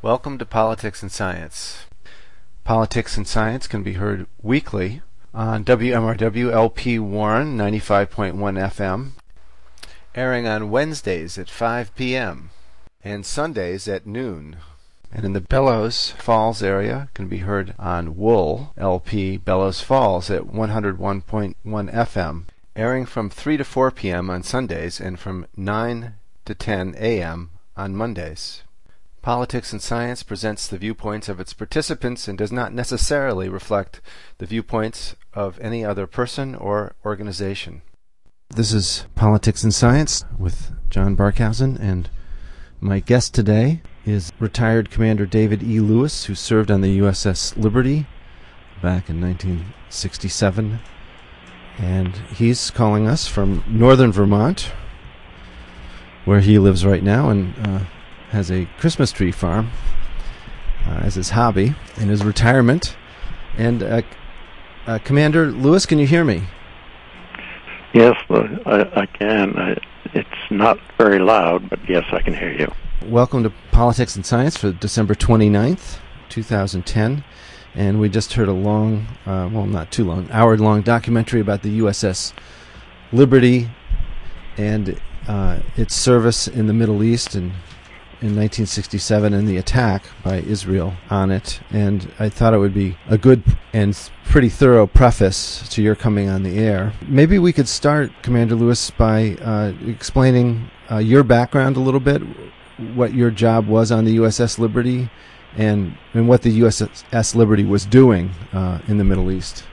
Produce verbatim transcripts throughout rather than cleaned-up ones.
Welcome to Politics and Science. Politics and Science can be heard weekly on W M R W L P Warren ninety-five point one F M, airing on Wednesdays at five p m and Sundays at noon. And in the Bellows Falls area can be heard on Wool L P Bellows Falls at one oh one point one F M, airing from three to four p m on Sundays and from nine to ten a m on Mondays. Politics and Science presents the viewpoints of its participants and does not necessarily reflect the viewpoints of any other person or organization. This is Politics and Science with John Barkhausen, and my guest today is retired Commander David E. Lewis, who served on the U S S Liberty back in nineteen sixty-seven, and he's calling us from northern Vermont, where he lives right now, and uh, has a Christmas tree farm uh, as his hobby in his retirement. And uh, uh, Commander Lewis, can you hear me? Yes, I, I can. I, it's not very loud, but yes, I can hear you. Welcome to Politics and Science for December twenty-ninth, twenty ten. And we just heard a long, uh, well, not too long, hour-long documentary about the U S S Liberty and uh, its service in the Middle East and in nineteen sixty-seven and the attack by Israel on it. And I thought it would be a good and pretty thorough preface to your coming on the air. Maybe we could start, Commander Lewis, by uh, explaining uh, your background a little bit, what your job was on the U S S Liberty, and, and what the U S S Liberty was doing uh, in the Middle East.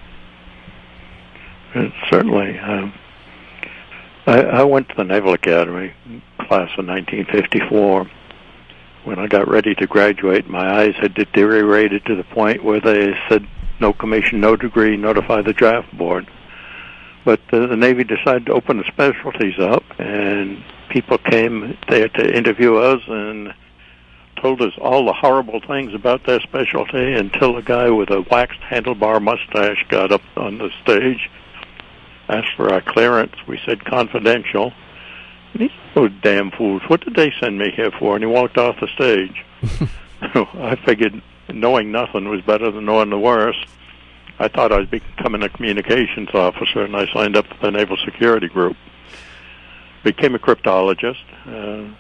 Uh, certainly. Um, I, I went to the Naval Academy class of nineteen fifty-four. When I got ready to graduate, my eyes had deteriorated to the point where they said, no commission, no degree, notify the draft board. But uh, the Navy decided to open the specialties up, and people came there to interview us and told us all the horrible things about their specialty until a guy with a waxed handlebar mustache got up on the stage, asked for our clearance. We said confidential. And he said, "Oh, damn fools, what did they send me here for?" And he walked off the stage. I figured knowing nothing was better than knowing the worst. I thought I was becoming a communications officer, and I signed up for the Naval Security Group. Became a cryptologist. Uh,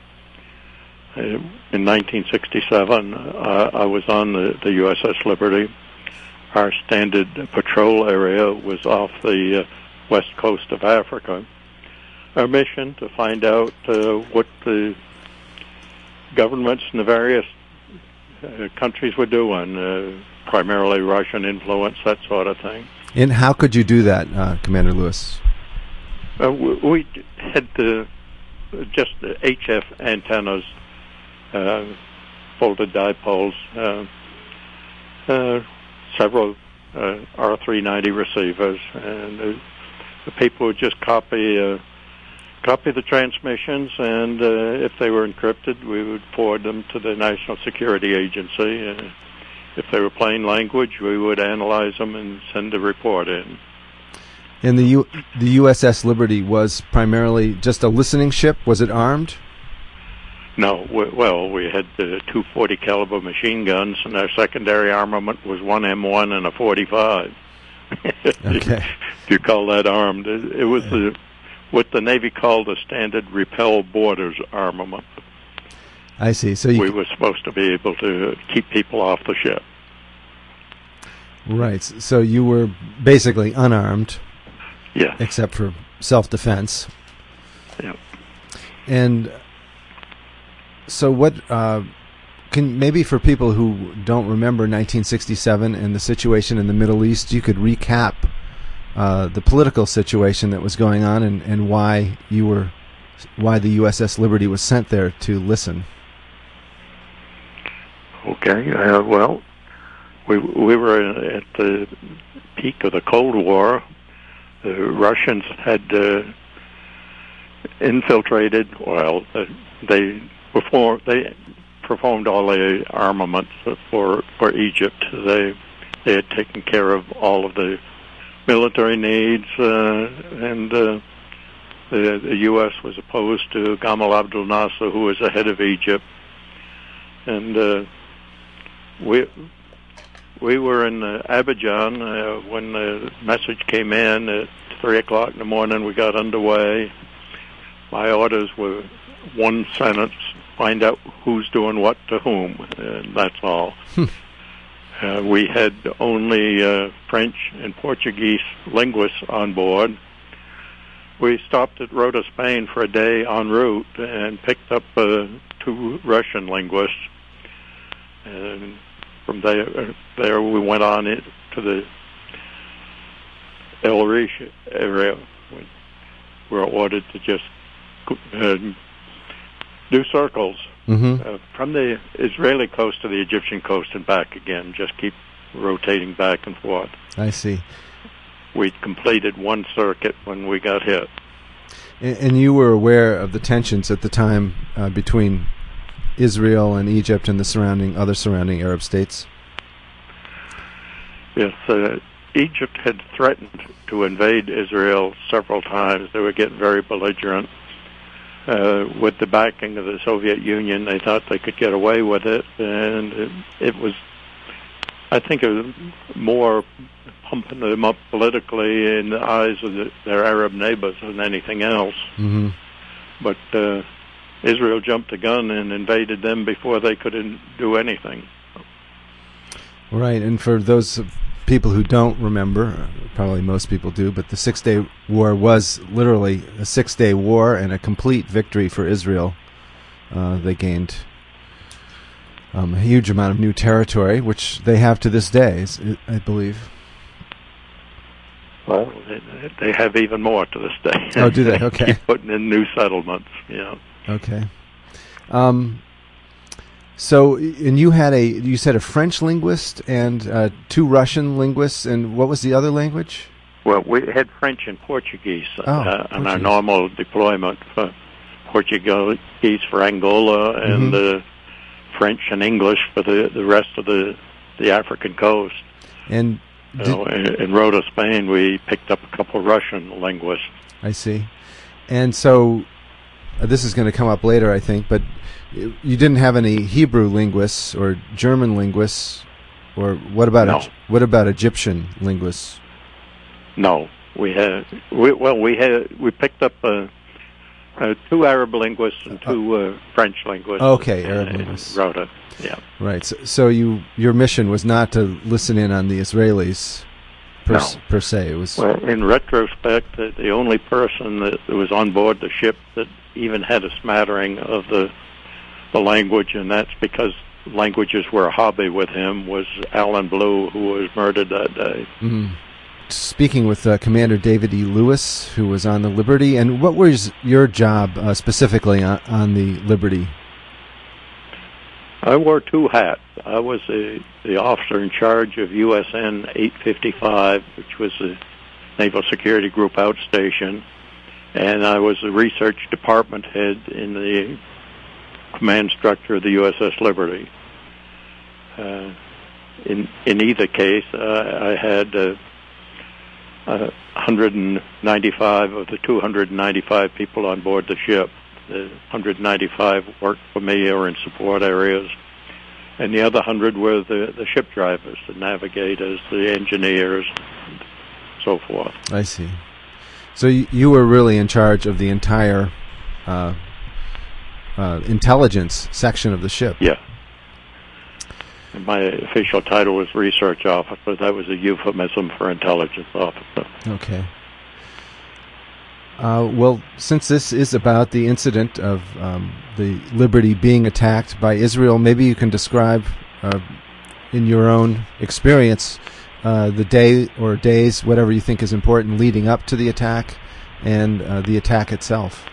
in nineteen sixty-seven, uh, I was on the, the U S S Liberty. Our standard patrol area was off the uh, west coast of Africa. Our mission to find out uh, what the governments in the various uh, countries were doing, uh, primarily Russian influence, that sort of thing. And how could you do that, uh, Commander Lewis? Uh, we, we had the, just the H F antennas, uh, folded dipoles, uh, uh, several uh, R three ninety receivers, and uh, the people would just copy uh, copy the transmissions, and uh, if they were encrypted, we would forward them to the National Security Agency. Uh, if they were plain language, we would analyze them and send a report in. And the U- the U S S Liberty was primarily just a listening ship? Was it armed? No. We, well, we had uh, two forty caliber machine guns, and our secondary armament was one M one and a forty-five. Okay. If you call that armed, it, it was the what the Navy called the standard repel boarders armament. I see. So you we were supposed to be able to keep people off the ship. Right. So you were basically unarmed. Yeah. Except for self-defense. Yeah. And so what, uh, can maybe for people who don't remember nineteen sixty-seven and the situation in the Middle East, you could recap uh, the political situation that was going on and, and why you were, why the U S S Liberty was sent there to listen. Okay. Uh, well, we we were at the peak of the Cold War. The Russians had uh, infiltrated. Well, uh, they before they performed all the armaments for for Egypt. They they had taken care of all of the military needs, uh, and uh, the, the U S was opposed to Gamal Abdel Nasser, who was the head of Egypt. and uh, we we were in uh, Abidjan uh, when the message came in at three o'clock in the morning. We got underway. My orders were one sentence: find out who's doing what to whom, and that's all. Uh, we had only uh, French and Portuguese linguists on board. We stopped at Rota, Spain for a day en route and picked up uh, two Russian linguists. And from there, uh, there we went on it to the El Rish area. We were ordered to just uh, do circles. Mm-hmm. Uh, from the Israeli coast to the Egyptian coast and back again, just keep rotating back and forth. I see. We completed one circuit when we got hit. And, and you were aware of the tensions at the time uh, between Israel and Egypt and the surrounding other surrounding Arab states? Yes, uh, Egypt had threatened to invade Israel several times. They were getting very belligerent. Uh, with the backing of the Soviet Union, they thought they could get away with it, and it, it was, I think, it was more pumping them up politically in the eyes of the, their Arab neighbors than anything else. Mm-hmm. But uh, Israel jumped the gun and invaded them before they could in, do anything. Right, and for those people who don't remember, probably most people do, but the Six-Day War was literally a six-day war and a complete victory for Israel. Uh, they gained um, a huge amount of new territory, which they have to this day, I believe. Well, they, they have even more to this day. Oh, do they? Okay. Keep putting in new settlements, yeah. Okay. Um, so, and you had a, you said a French linguist and uh, two Russian linguists, and what was the other language? Well, we had French and Portuguese oh, uh, Portuguese. on our normal deployment. For Portuguese for Angola and mm-hmm. uh, French and English for the, the rest of the, the African coast. And you know, in, in Rota, Spain, we picked up a couple of Russian linguists. I see. And so, uh, this is going to come up later, I think, but you didn't have any Hebrew linguists or German linguists, or what about no. a, what about Egyptian linguists? No, we had we, well we had we picked up uh, uh, two Arab linguists and two uh, French linguists. Okay, Arab in, linguists. In Rota, yeah. Right. So, so you your mission was not to listen in on the Israelis per, no. per se. It was well, in retrospect, the, the only person that was on board the ship that even had a smattering of the the language, and that's because languages were a hobby with him, was Alan Blue, who was murdered that day. Mm-hmm. Speaking with uh, Commander David E. Lewis, who was on the Liberty, and what was your job uh, specifically on, on the Liberty? I wore two hats. I was a, the officer in charge of U S N eight fifty-five, which was the Naval Security Group outstation, and I was the research department head in the command structure of the U S S Liberty. Uh, in in either case, uh, I had uh, uh, one hundred ninety-five of the two hundred ninety-five people on board the ship. The one hundred ninety-five worked for me or in support areas, and the other one hundred were the, the ship drivers, the navigators, the engineers, and so forth. I see. So you, you were really in charge of the entire uh, uh, intelligence section of the ship. Yeah. And my official title was research officer. That was a euphemism for intelligence officer. Okay. Uh, well, since this is about the incident of um, the Liberty being attacked by Israel, maybe you can describe, uh, in your own experience, uh, the day or days, whatever you think is important, leading up to the attack and uh, the attack itself.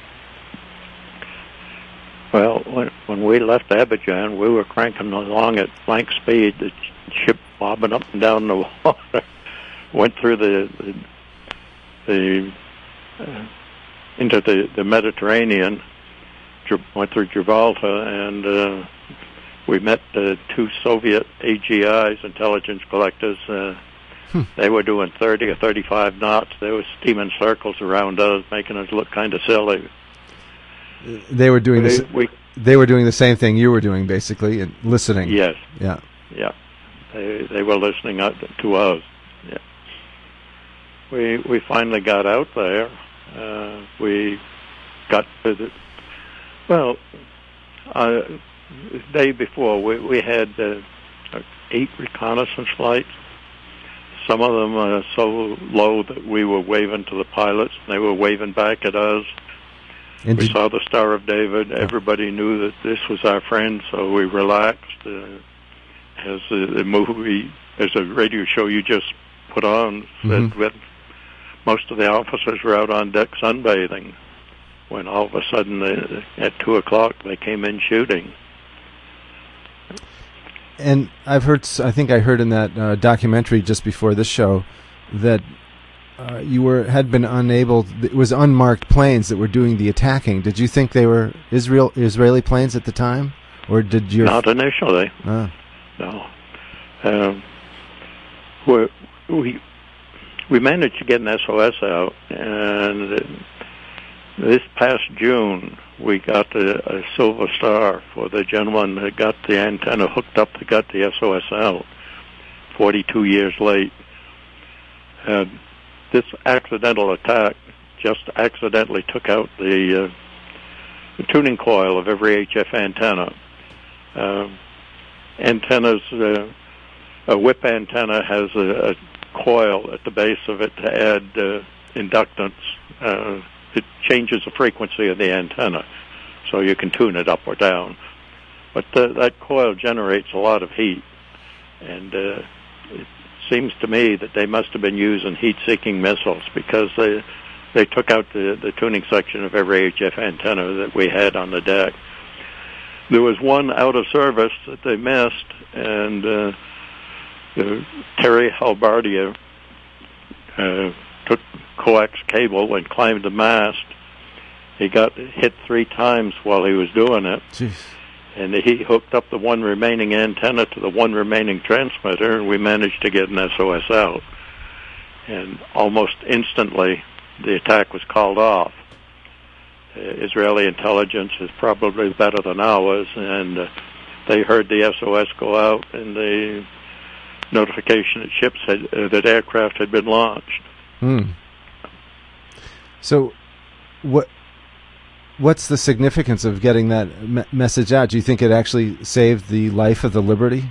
Well, when, when we left Abidjan, we were cranking along at flank speed, the ship bobbing up and down the water, went through the the, the uh, into the, the Mediterranean, went through Gibraltar, and uh, we met uh, two Soviet A G Is, intelligence collectors. Uh, hmm. They were doing thirty or thirty-five knots. They were steaming circles around us, making us look kind of silly. they were doing we, this. We, they were doing the same thing you were doing, basically, and listening. Yes. Yeah. Yeah. They they were listening up to us. Yeah. We we finally got out there. Uh, we got to the well. Uh, the day before, we we had uh, eight reconnaissance flights. Some of them are so low that we were waving to the pilots, and they were waving back at us. And we saw the Star of David. Everybody knew that this was our friend, so we relaxed. Uh, as the, the movie, as a radio show you just put on, said mm-hmm. that most of the officers were out on deck sunbathing, when all of a sudden, they, at two o'clock, they came in shooting. And I've heard, I think I heard in that uh, documentary just before this show that uh, you were had been unable. It was unmarked planes that were doing the attacking. Did you think they were Israel Israeli planes at the time, or did you? Not initially. Ah. No. Um, we we we managed to get an S O S out, and this past June, we got a, a Silver Star for the gentleman that got the antenna hooked up that got the S O S out, forty-two years late. And this accidental attack just accidentally took out the, uh, the tuning coil of every H F antenna. Uh, antennas, uh, a whip antenna has a, a coil at the base of it to add uh, inductance. Uh, It changes the frequency of the antenna, so you can tune it up or down. But the, that coil generates a lot of heat, and uh, it seems to me that they must have been using heat-seeking missiles, because they they took out the, the tuning section of every H F antenna that we had on the deck. There was one out of service that they missed, and uh, uh, Terry Halbardia uh, took coax cable and climbed the mast. He got hit three times while he was doing it. Jeez. And he hooked up the one remaining antenna to the one remaining transmitter, and we managed to get an S O S out. And almost instantly, the attack was called off. Uh, Israeli intelligence is probably better than ours, and uh, they heard the S O S go out, and the notification that ships had, uh, that aircraft had been launched. Hmm. So, what what's the significance of getting that me- message out? Do you think it actually saved the life of the Liberty?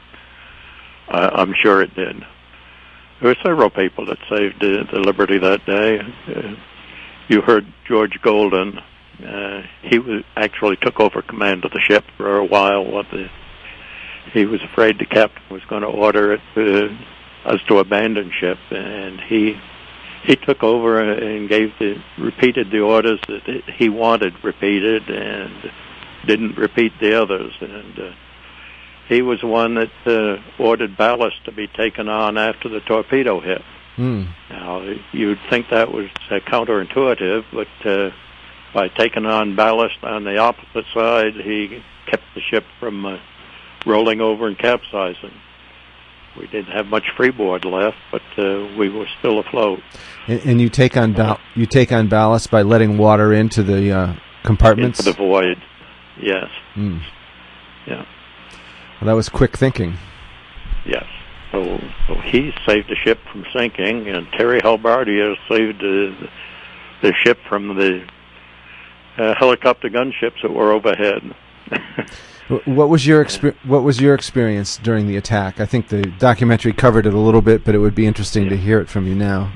Uh, I'm sure it did. There were several people that saved uh, the Liberty that day. Uh, you heard George Golden. Uh, he was, actually took over command of the ship for a while. What the, he was afraid the captain was going to order it uh, us to abandon ship, and he he took over and gave the repeated the orders that he wanted repeated, and didn't repeat the others. And uh, he was the one that uh, ordered ballast to be taken on after the torpedo hit. Mm. Now, you'd think that was uh, counterintuitive, but uh, by taking on ballast on the opposite side, he kept the ship from uh, rolling over and capsizing. We didn't have much freeboard left, but uh, we were still afloat. And, and you take on ba- you take on ballast by letting water into the uh, compartments? Into the void, yes. Mm. Yeah. Well, that was quick thinking. Yes. So, so he saved the ship from sinking, and Terry Halbardia saved uh, the ship from the uh, helicopter gunships that were overhead. What was your exper- What was your experience during the attack? I think the documentary covered it a little bit, but it would be interesting yeah. to hear it from you now.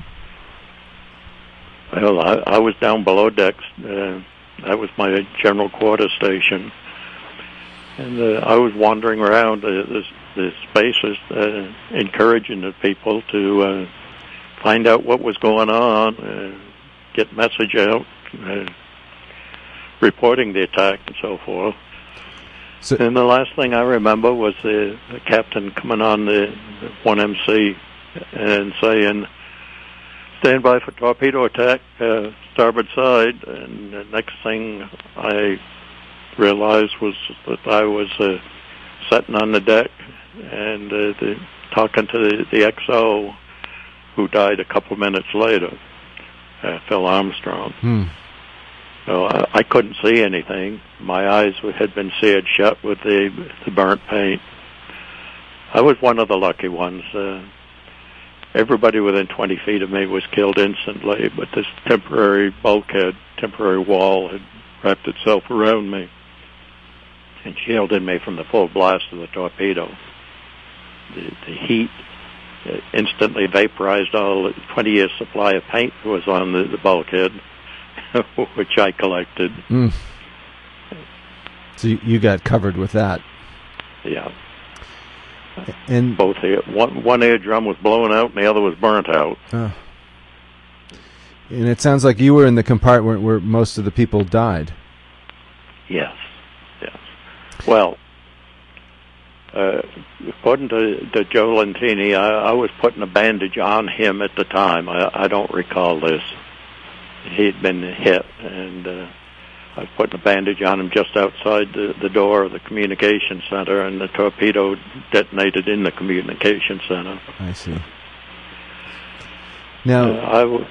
Well, I, I was down below decks. Uh, that was my general quarters station, and uh, I was wandering around uh, the, the spaces, uh, encouraging the people to uh, find out what was going on, uh, get message out, uh, reporting the attack, and so forth. So, and the last thing I remember was the, the captain coming on the one M C and saying, "Stand by for torpedo attack, uh, starboard side." And the next thing I realized was that I was uh, sitting on the deck and uh, the, talking to the, the X O, who died a couple minutes later, uh, Phil Armstrong. Hmm. So I, I couldn't see anything. My eyes had been seared shut with the, the burnt paint. I was one of the lucky ones. Uh, everybody within twenty feet of me was killed instantly, but this temporary bulkhead, temporary wall had wrapped itself around me and shielded me from the full blast of the torpedo. The, the heat instantly vaporized all the twenty years supply of paint that was on the, the bulkhead, which I collected. Mm. So you, you got covered with that. Yeah. And both ear, one one eardrum was blown out and the other was burnt out. Uh, and it sounds like you were in the compartment where most of the people died. Yes, yes. Well, uh, according to, to Joe Lentini, I, I was putting a bandage on him at the time. I, I don't recall this. He'd been hit, and uh, I was putting a bandage on him just outside the, the door of the communication center, and the torpedo detonated in the communication center. I see. Now, uh, I w-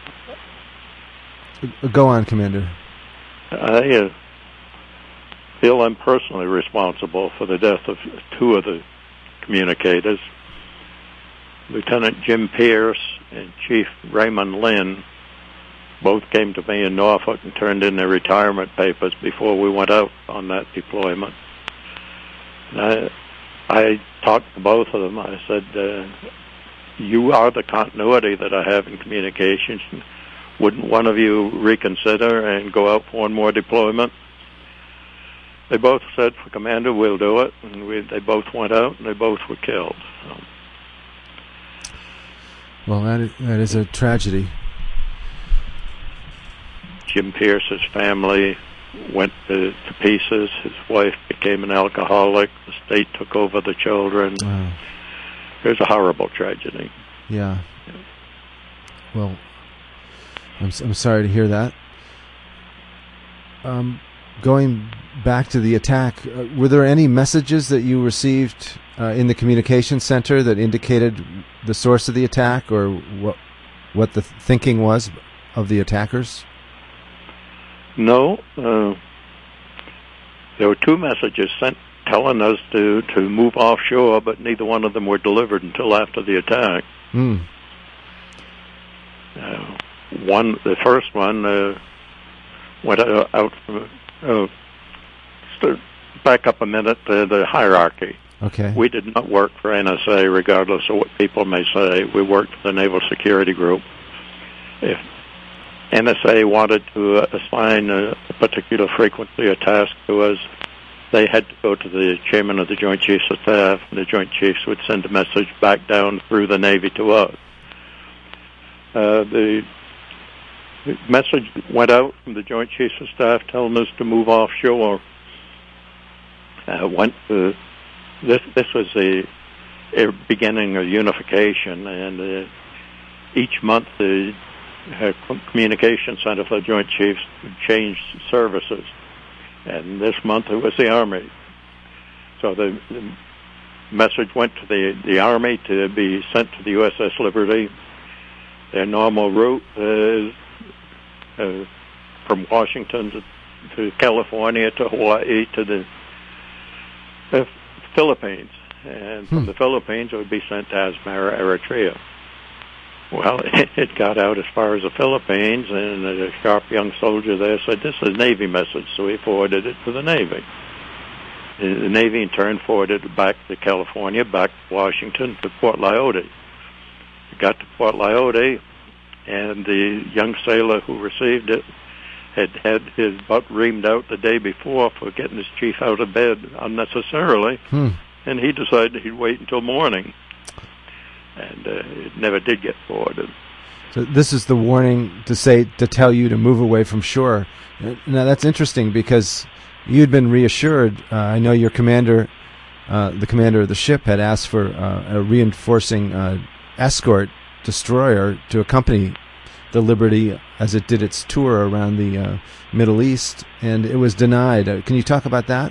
go on, Commander. I uh, feel I'm personally responsible for the death of two of the communicators. Lieutenant Jim Pierce and Chief Raymond Lynn both came to me in Norfolk and turned in their retirement papers before we went out on that deployment. And I, I talked to both of them. I said, uh, you are the continuity that I have in communications. Wouldn't one of you reconsider and go out for one more deployment? They both said, for Commander, we'll do it. And we, they both went out, and they both were killed. So. Well, that is, that is a tragedy. Jim Pierce's family went to, to pieces. His wife became an alcoholic. The state took over the children. Wow. It was a horrible tragedy. Yeah. Well, I'm I'm sorry to hear that. Um, going back to the attack, uh, were there any messages that you received uh, in the communication center that indicated the source of the attack, or what what the thinking was of the attackers? No. Uh, there were two messages sent telling us to, to move offshore, but neither one of them were delivered until after the attack. Mm. Uh, one, the first one uh, went out, out from, uh, st- back up a minute, uh, the hierarchy. Okay. We did not work for N S A, regardless of what people may say. We worked for the Naval Security Group. If N S A wanted to uh, assign a, a particular frequency or task to us, they had to go to the chairman of the Joint Chiefs of Staff, and the Joint Chiefs would send a message back down through the Navy to us. Uh, the message went out from the Joint Chiefs of Staff telling us to move offshore. Uh, went to, this, this was the beginning of unification, and uh, each month the uh, communication center for the Joint Chiefs changed services. And this month it was the Army. So the, the message went to the, the Army to be sent to the U S S Liberty. Their normal route is uh, from Washington to, to California to Hawaii to the uh, Philippines. And from hmm. the Philippines it would be sent to Asmara, Eritrea. Well, it got out as far as the Philippines, and a sharp young soldier there said, this is a Navy message, so he forwarded it to the Navy. The Navy, in turn, forwarded it back to California, back to Washington, to Port Lyote. It got to Port Lyote, and the young sailor who received it had had his butt reamed out the day before for getting his chief out of bed unnecessarily, hmm. and he decided he'd wait until morning. And uh, it never did get forwarded. So this is the warning to say to tell you to move away from shore. Now that's interesting because you'd been reassured. Uh, I know your commander, uh, the commander of the ship, had asked for uh, a reinforcing uh, escort destroyer to accompany the Liberty as it did its tour around the uh, Middle East, and it was denied. Uh, can you talk about that?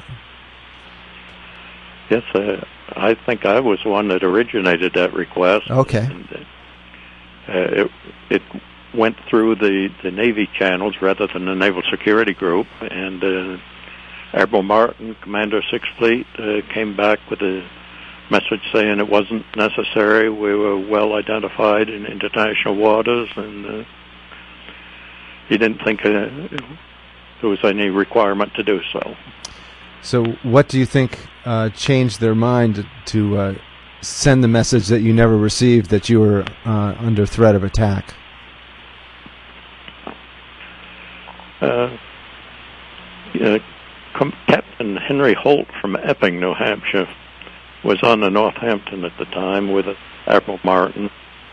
Yes, uh, I think I was one that originated that request. Okay. And, uh, it, it went through the, the Navy channels rather than the Naval Security Group, and uh, Admiral Martin, Commander of Sixth Fleet, uh, came back with a message saying it wasn't necessary. We were well identified in international waters, and uh, he didn't think uh, there was any requirement to do so. So what do you think uh, changed their mind to uh, send the message that you never received, that you were uh, under threat of attack? Uh, uh, Captain Henry Holt from Epping, New Hampshire, was on the Northampton at the time with Admiral Martin.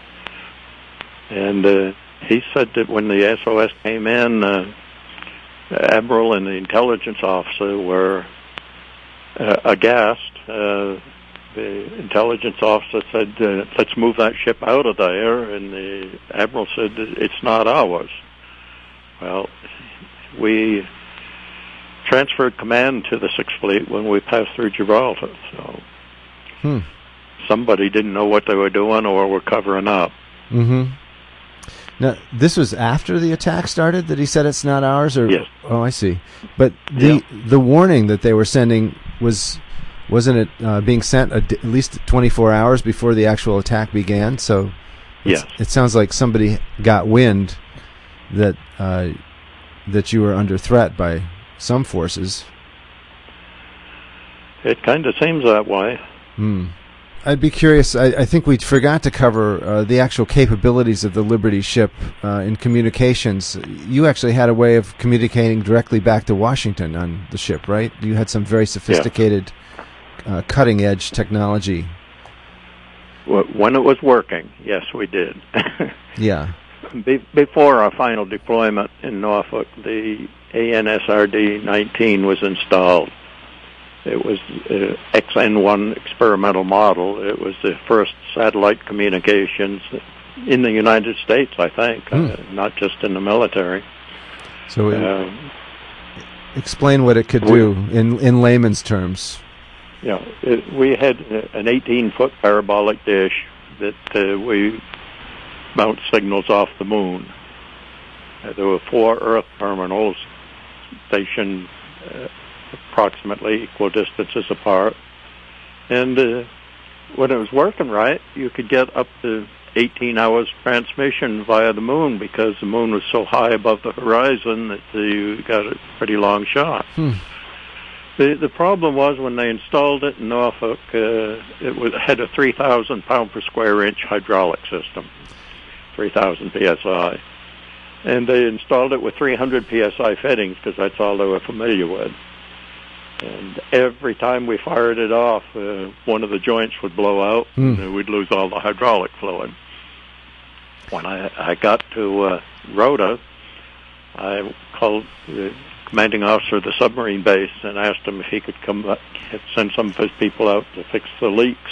And uh, he said that when the S O S came in, uh, the Admiral and the intelligence officer were uh, aghast. Uh, the intelligence officer said, uh, let's move that ship out of there. And the Admiral said, it's not ours. Well, we transferred command to the Sixth Fleet when we passed through Gibraltar. So hmm. somebody didn't know what they were doing or were covering up. Mm-hmm. Now, this was after the attack started that he said it's not ours? Or yes. Oh, I see. But the yeah. the warning that they were sending was, wasn't it uh, being sent a d- at least twenty-four hours before the actual attack began? So yes. It sounds like somebody got wind that uh, that you were under threat by some forces. It kind of seems that way. Hmm. I'd be curious. I, I think we forgot to cover uh, the actual capabilities of the Liberty ship uh, in communications. You actually had a way of communicating directly back to Washington on the ship, right? You had some very sophisticated, yeah. uh, cutting-edge technology. When it was working, yes, we did. Yeah. Be- before our final deployment in Norfolk, the A N S R D nineteen was installed. It was uh, X N one experimental model. It was the first satellite communications in the United States, I think, mm. uh, not just in the military. So it, uh, explain what it could we, do in, in layman's terms. Yeah, it, we had an eighteen-foot parabolic dish that uh, we mount signals off the moon. Uh, there were four Earth terminals stationed uh, approximately equal distances apart. And uh, when it was working right, you could get up to eighteen hours transmission via the moon because the moon was so high above the horizon that you got a pretty long shot. Hmm. The the problem was when they installed it in Norfolk, uh, it was, had a three thousand pound per square inch hydraulic system, three thousand P S I. And they installed it with three hundred P S I fittings because that's all they were familiar with. And every time we fired it off, uh, one of the joints would blow out, mm. and we'd lose all the hydraulic fluid. When I, I got to uh, Rota, I called the commanding officer of the submarine base and asked him if he could come up, send some of his people out to fix the leaks,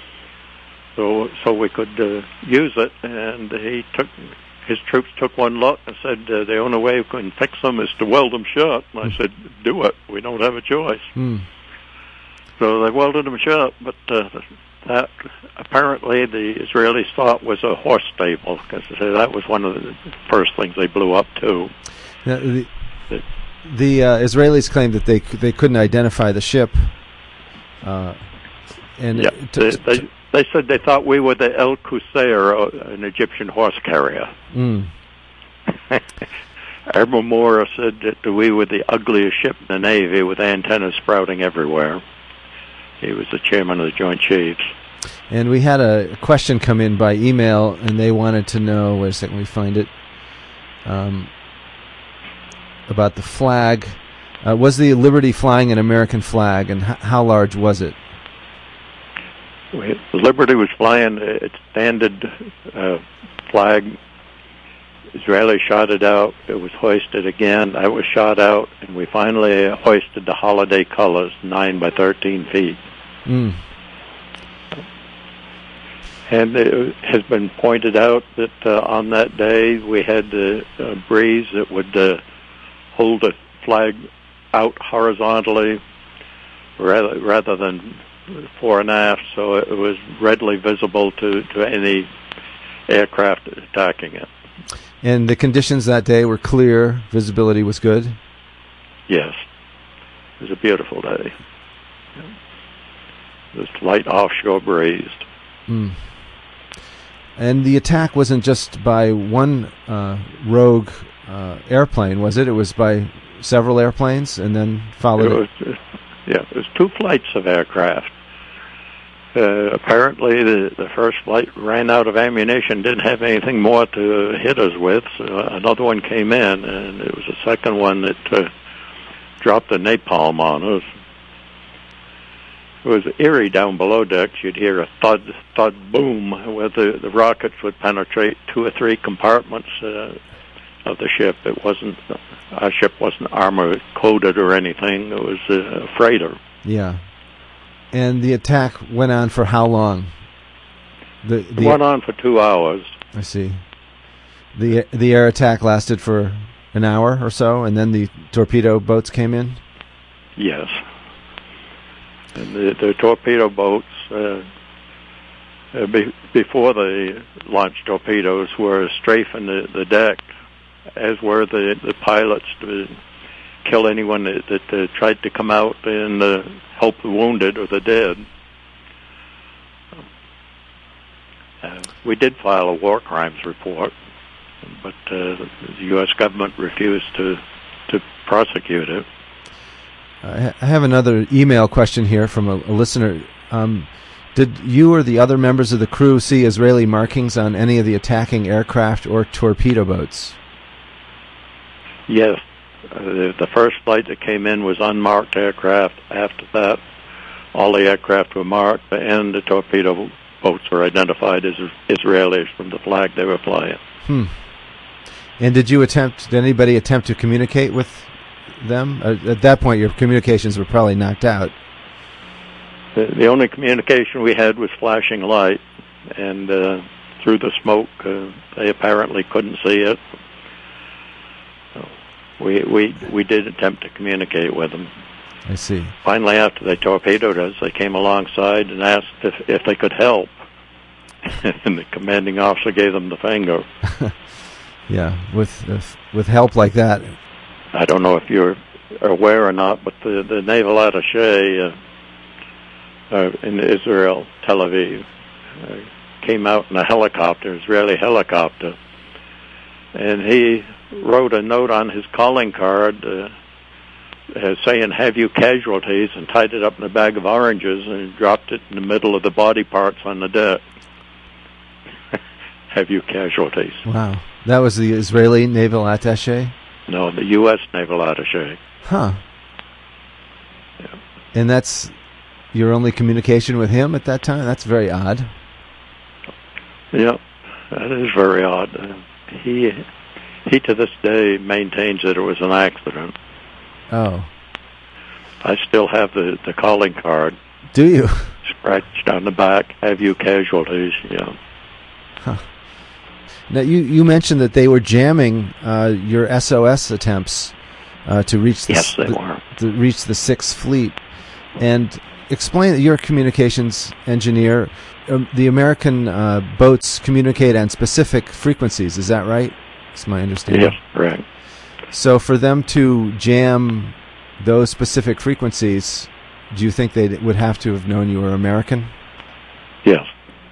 so so we could uh, use it. And he took. His troops took one look and said, uh, the only way we can fix them is to weld them shut. And I said, do it. We don't have a choice. Mm. So they welded them shut, but uh, that apparently the Israelis thought was a horse stable, because that was one of the first things they blew up, too. Now, the the uh, Israelis claimed that they they couldn't identify the ship. Uh, and yeah, t- they... t- they They said they thought we were the El Qusair, an Egyptian horse carrier. Mm. Admiral Moore said that we were the ugliest ship in the Navy with antennas sprouting everywhere. He was the chairman of the Joint Chiefs. And we had a question come in by email, and they wanted to know, wait a second, let me find it, um, about the flag. Uh, was the Liberty flying an American flag, and h- how large was it? Liberty was flying its standard uh, flag. Israeli shot it out. It was hoisted again. That was shot out, and we finally hoisted the holiday colors, nine by thirteen feet. Mm. And it has been pointed out that uh, on that day we had uh, a breeze that would uh, hold the flag out horizontally rather rather than fore and aft, so it was readily visible to, to any aircraft attacking it. And the conditions that day were clear. Visibility was good? Yes. It was a beautiful day. This light offshore breeze. Mm. And the attack wasn't just by one uh, rogue uh, airplane, was it? It was by several airplanes and then followed it? Was, it? Yeah, it was two flights of aircraft. Uh, apparently, the, the first flight ran out of ammunition, didn't have anything more to hit us with. So another one came in, and it was the second one that uh, dropped the napalm on us. It was eerie down below decks. You'd hear a thud, thud, boom, where the, the rockets would penetrate two or three compartments uh, of the ship. It wasn't, our ship wasn't armor-coated or anything. It was a freighter. Yeah. And the attack went on for how long? The, the it went on for two hours. I see. The the air attack lasted for an hour or so, and then the torpedo boats came in? Yes. And the, the torpedo boats, uh, uh, be, before they launched torpedoes, were strafing the, the deck, as were the, the pilots to kill anyone that, that uh, tried to come out and uh, help the wounded or the dead. Uh, we did file a war crimes report, but uh, the U S government refused to to prosecute it. I have another email question here from a, a listener. Um, did you or the other members of the crew see Israeli markings on any of the attacking aircraft or torpedo boats? Yes. Uh, the, the first flight that came in was unmarked aircraft. After that, all the aircraft were marked, and the torpedo boats were identified as Israelis from the flag they were flying. Hmm. And did you attempt, did anybody attempt to communicate with them? Uh, at that point, your communications were probably knocked out. The, the only communication we had was flashing light, and uh, through the smoke, uh, they apparently couldn't see it. So we we we did attempt to communicate with them. I see. Finally, after they torpedoed us, they came alongside and asked if if they could help, and the commanding officer gave them the finger. Yeah, with if, with help like that. I don't know if you're aware or not, but the, the naval attaché uh, uh, in Israel, Tel Aviv, uh, came out in a helicopter, Israeli helicopter, and he wrote a note on his calling card uh, uh, saying, "Have you casualties?" and tied it up in a bag of oranges and dropped it in the middle of the body parts on the deck. Have you casualties? Wow. That was the Israeli naval attaché? No, the U S naval attaché. Huh. Yeah. And that's your only communication with him at that time? That's very odd. Yeah, that is very odd. Uh, he, he to this day maintains that it was an accident. Oh. I still have the, the calling card. Do you? Scratched on the back. Have you casualties? Yeah. Huh. Now, you, you mentioned that they were jamming uh, your S O S attempts uh, to reach the, yes, they the, were. to reach the Sixth Fleet. And explain that you're a communications engineer. Um, the American uh, boats communicate on specific frequencies. Is that right? That's my understanding. Yes, correct. So for them to jam those specific frequencies, do you think they would have to have known you were American? Yes.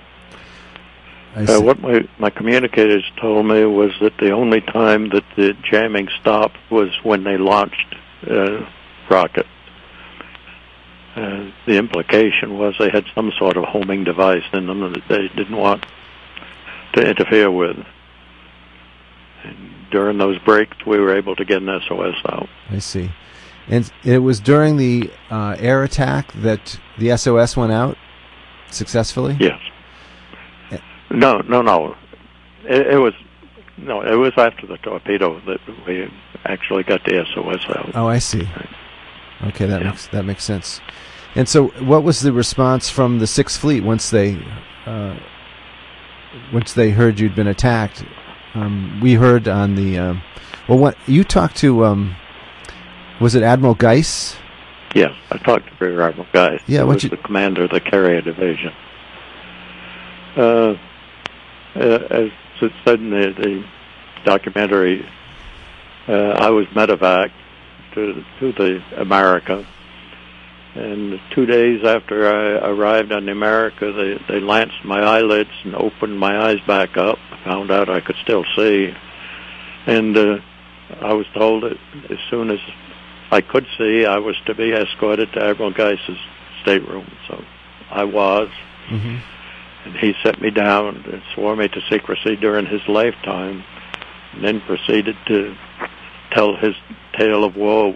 Uh, what my, my communicators told me was that the only time that the jamming stopped was when they launched uh, rocket. Uh, the implication was they had some sort of homing device in them that they didn't want to interfere with. And during those breaks, we were able to get an S O S out. I see. And it was during the uh, air attack that the S O S went out successfully? Yes. No, no, no. It, it was no. It was after the torpedo that we actually got the S O S out. Oh, I see. Okay, that yeah. makes that makes sense. And so, what was the response from the Sixth Fleet once they uh, once they heard you'd been attacked? Um, we heard on the um, well, what you talked to um, was it Admiral Geiss? Yes, I talked to Rear Admiral Geiss. Yeah, who was you... the commander of the carrier division. Uh, Uh, as it said in the, the documentary, uh, I was medevac to, to the America. And two days after I arrived on the America, they, they lanced my eyelids and opened my eyes back up. Found out I could still see. And uh, I was told that as soon as I could see, I was to be escorted to Admiral Geiss's stateroom. So I was. Mm-hmm. And he set me down and swore me to secrecy during his lifetime, and then proceeded to tell his tale of woe.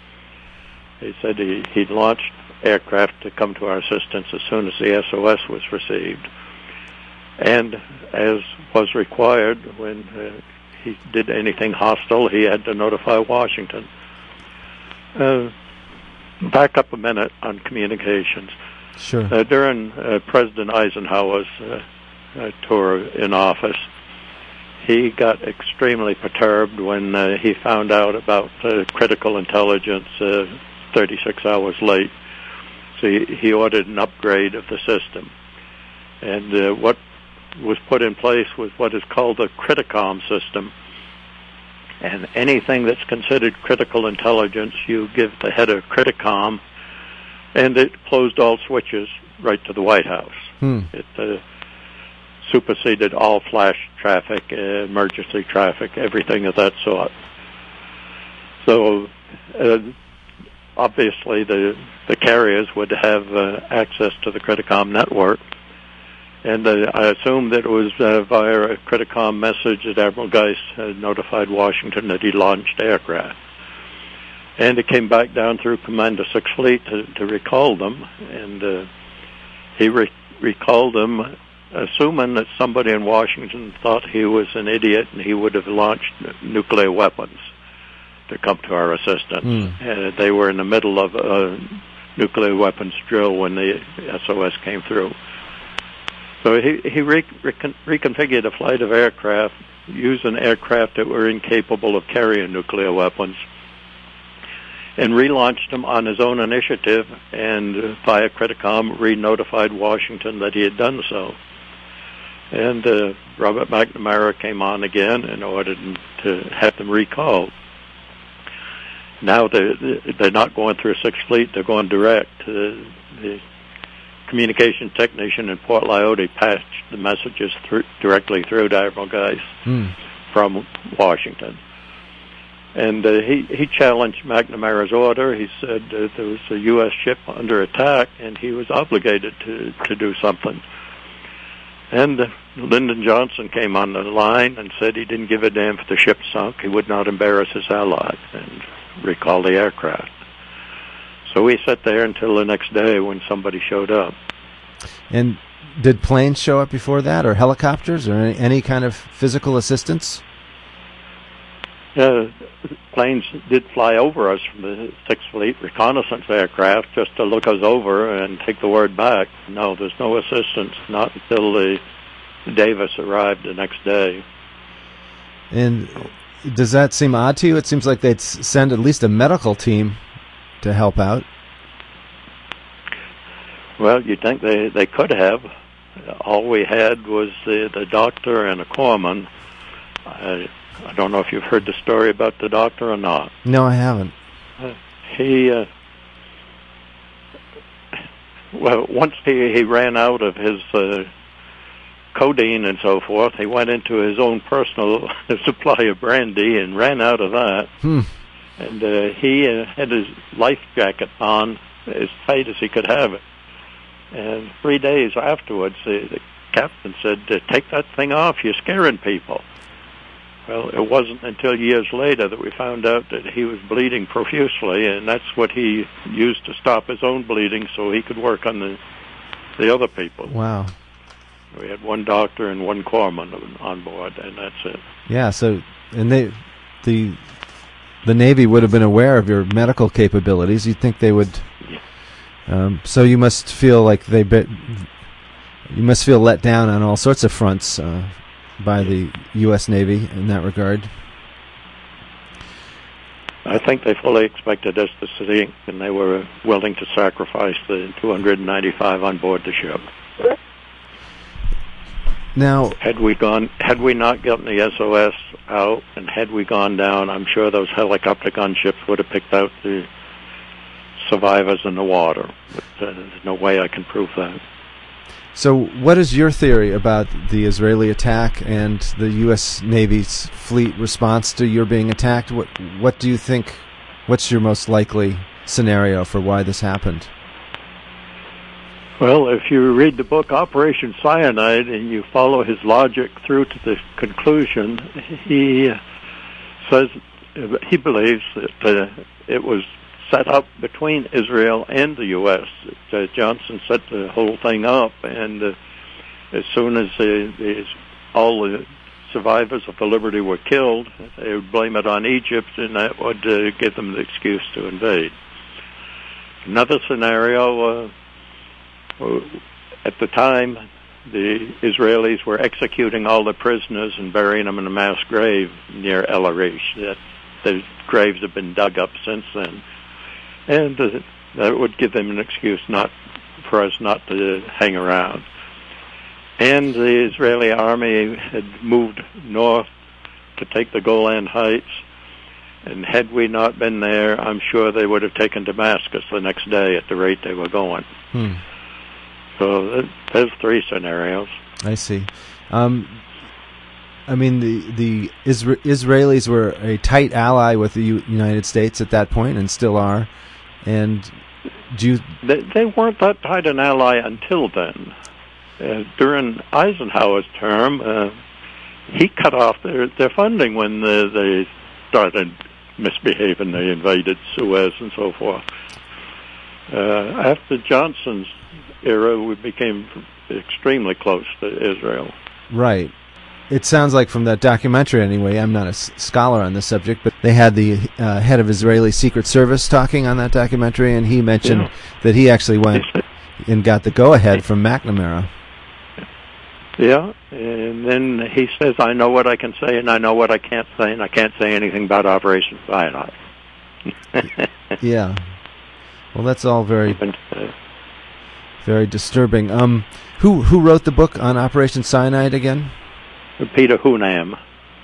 He said he, he'd launched aircraft to come to our assistance as soon as the S O S was received. And as was required, when uh, he did anything hostile, he had to notify Washington. Uh, back up a minute on communications. Sure. Uh, during uh, President Eisenhower's uh, uh, tour in office, he got extremely perturbed when uh, he found out about uh, critical intelligence uh, thirty-six hours late. So he, he ordered an upgrade of the system. And uh, what was put in place was what is called a Criticom system. And anything that's considered critical intelligence, you give the head of Criticom, and it closed all switches right to the White House. Hmm. It uh, superseded all flash traffic, uh, emergency traffic, everything of that sort. So uh, obviously the the carriers would have uh, access to the Criticom network, and uh, I assume that it was uh, via a Criticom message that Admiral Geiss had notified Washington that he launched aircraft. And it came back down through Commander Sixth Fleet to, to recall them, and uh, he re- recalled them, assuming that somebody in Washington thought he was an idiot and he would have launched nuclear weapons to come to our assistance. Mm. And they were in the middle of a nuclear weapons drill when the S O S came through. So he, he re- recon- reconfigured a flight of aircraft using aircraft that were incapable of carrying nuclear weapons, and relaunched them on his own initiative, and uh, via Criticom re-notified Washington that he had done so. And uh, Robert McNamara came on again and ordered him to have them recalled. Now they're, they're not going through Sixth Fleet, they're going direct. Uh, the communication technician in Port Lyote patched the messages through, directly through to Admiral Geiss mm. from Washington. And uh, he, he challenged McNamara's order. He said uh, there was a U S ship under attack, and he was obligated to, to do something. And uh, Lyndon Johnson came on the line and said he didn't give a damn if the ship sunk. He would not embarrass his allies and recall the aircraft. So we sat there until the next day when somebody showed up. And did planes show up before that, or helicopters, or any, any kind of physical assistance? Uh, planes did fly over us from the Sixth Fleet reconnaissance aircraft just to look us over and take the word back. No, there's no assistance, not until the Davis arrived the next day. And does that seem odd to you? It seems like they'd send at least a medical team to help out. Well, you'd think they, they could have. All we had was the, the doctor and a corpsman. I, I don't know if you've heard the story about the doctor or not. No, I haven't. Uh, he, uh, well, once he, he ran out of his uh, codeine and so forth, he went into his own personal supply of brandy and ran out of that. Hmm. And uh, he uh, had his life jacket on as tight as he could have it. And three days afterwards, the, the captain said, "Take that thing off, you're scaring people." Well, it wasn't until years later that we found out that he was bleeding profusely, and that's what he used to stop his own bleeding so he could work on the the other people. Wow. We had one doctor and one corpsman on board, and that's it. Yeah, so, and they, the... the Navy would have been aware of your medical capabilities. You'd think they would. Um, so you must feel like they bit. You must feel let down on all sorts of fronts uh, by the U S Navy in that regard. I think they fully expected us to sink, and they were willing to sacrifice the two hundred ninety-five on board the ship. Now, had we gone, had we not gotten the S O S out, and had we gone down, I'm sure those helicopter gunships would have picked out the survivors in the water. But uh, there's no way I can prove that. so what is your theory about the Israeli attack and the U S Navy's fleet response to your being attacked? What what do you think? What's your most likely scenario for why this happened? Well, if you read the book Operation Cyanide and you follow his logic through to the conclusion, he says he believes that uh, it was set up between Israel and the U S Uh, Johnson set the whole thing up, and uh, as soon as uh, the, all the survivors of the Liberty were killed, they would blame it on Egypt, and that would uh, give them the excuse to invade. Another scenario, uh, at the time, the Israelis were executing all the prisoners and burying them in a mass grave near El Arish. That, the graves have been dug up since then. And uh, that would give them an excuse not for us not to hang around. And the Israeli army had moved north to take the Golan Heights, and had we not been there, I'm sure they would have taken Damascus the next day at the rate they were going. Hmm. So uh, there's three scenarios. I see. Um, I mean, the the Isra- Israelis were a tight ally with the U- United States at that point, and still are. And do you... They, they weren't that tight an ally until then. Uh, during Eisenhower's term, uh, he cut off their, their funding when the, they started misbehaving. They invaded Suez and so forth. Uh, after Johnson's era, we became extremely close to Israel. Right. It sounds like from that documentary, anyway, I'm not a s- scholar on this subject, but they had the uh, head of Israeli Secret Service talking on that documentary, and he mentioned Yeah. that he actually went and got the go-ahead from McNamara. Yeah, and then he says, I know what I can say and I know what I can't say, and I can't say anything about Operation Cyanide. Yeah. Well, that's all very, And, uh, very disturbing. Um, who who wrote the book on Operation Cyanide again? Peter Hunam.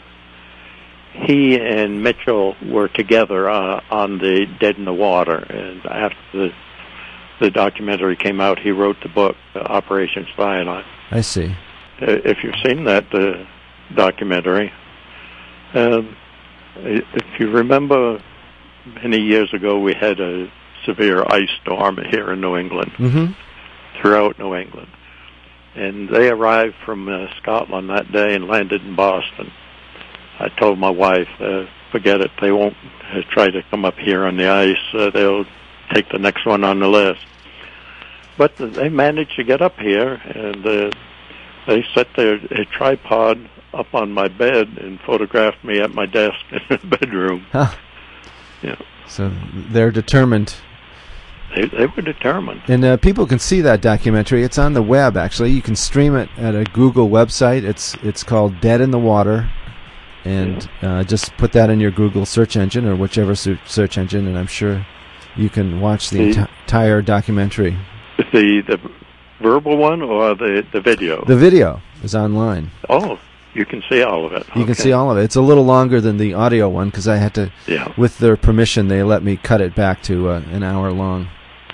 He and Mitchell were together uh, on the Dead in the Water, and after the, the documentary came out, he wrote the book, uh, Operation Cyanide. I see. Uh, if you've seen that uh, documentary, um, if you remember, many years ago we had a severe ice storm here in New England, Mm-hmm. throughout New England. And they arrived from uh, Scotland that day and landed in Boston. I told my wife, uh, forget it, they won't uh, try to come up here on the ice. Uh, they'll take the next one on the list. But they managed to get up here, and uh, they set their a tripod up on my bed and photographed me at my desk in the bedroom. Huh. Yeah. So they're determined. They, they were determined. And uh, people can see that documentary. It's on the web, actually. You can stream it at a Google website. It's it's called Dead in the Water. And uh, just put that in your Google search engine or whichever su- search engine, and I'm sure you can watch the, the enti- entire documentary. The the verbal one or the, the video? The video is online. Oh, you can see all of it. You okay. can see all of it. It's a little longer than the audio one because I had to, yeah. with their permission, they let me cut it back to uh, an hour long.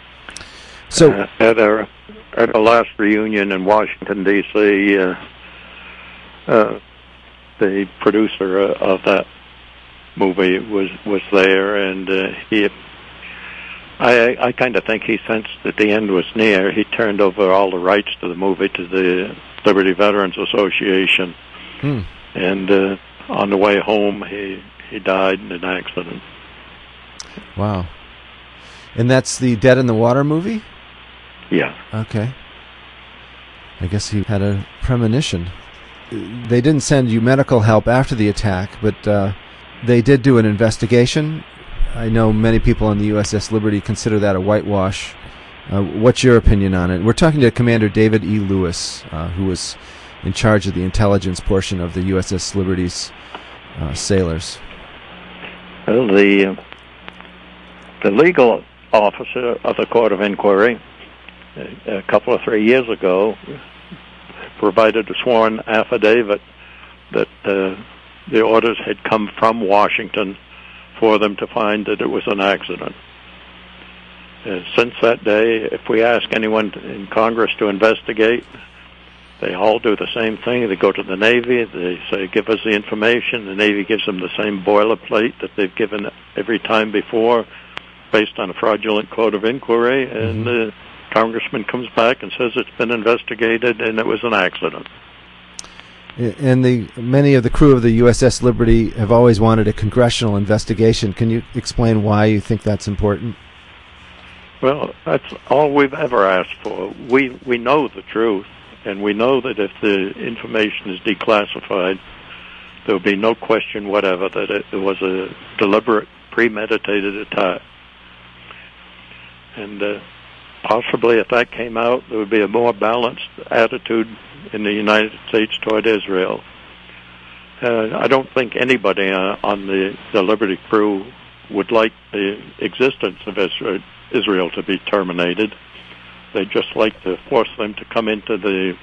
So uh, at our at our last reunion in Washington D C, uh, uh, the producer uh, of that movie was was there, and uh, he. I I kind of think he sensed that the end was near. He turned over all the rights to the movie to the Liberty Veterans Association, hmm. and uh, on the way home he he died in an accident. Wow. And that's the Dead in the Water movie? Yeah. Okay. I guess he had a premonition. They didn't send you medical help after the attack, but uh, they did do an investigation. I know many people on the U S S Liberty consider that a whitewash. Uh, what's your opinion on it? We're talking to Commander David E. Lewis, uh, who was in charge of the intelligence portion of the U S S Liberty's uh, sailors. Well, the uh, the legal officer of the Court of Inquiry, a, a couple of three years ago, provided a sworn affidavit that uh, the orders had come from Washington for them to find that it was an accident. Uh, since that day, if we ask anyone in Congress to investigate, they all do the same thing. They go to the Navy, they say, give us the information. The Navy gives them the same boilerplate that they've given every time before, based on a fraudulent code of inquiry, and the congressman comes back and says it's been investigated and it was an accident. And the many of the crew of the U S S Liberty have always wanted a congressional investigation. Can you explain why you think that's important? Well, that's all we've ever asked for. We we know the truth, and we know that if the information is declassified, there will be no question whatever that it, it was a deliberate, premeditated attack. And uh, possibly if that came out, there would be a more balanced attitude in the United States toward Israel. Uh, I don't think anybody uh, on the, the Liberty crew would like the existence of Israel. Israel to be terminated. They just like to force them to come into the,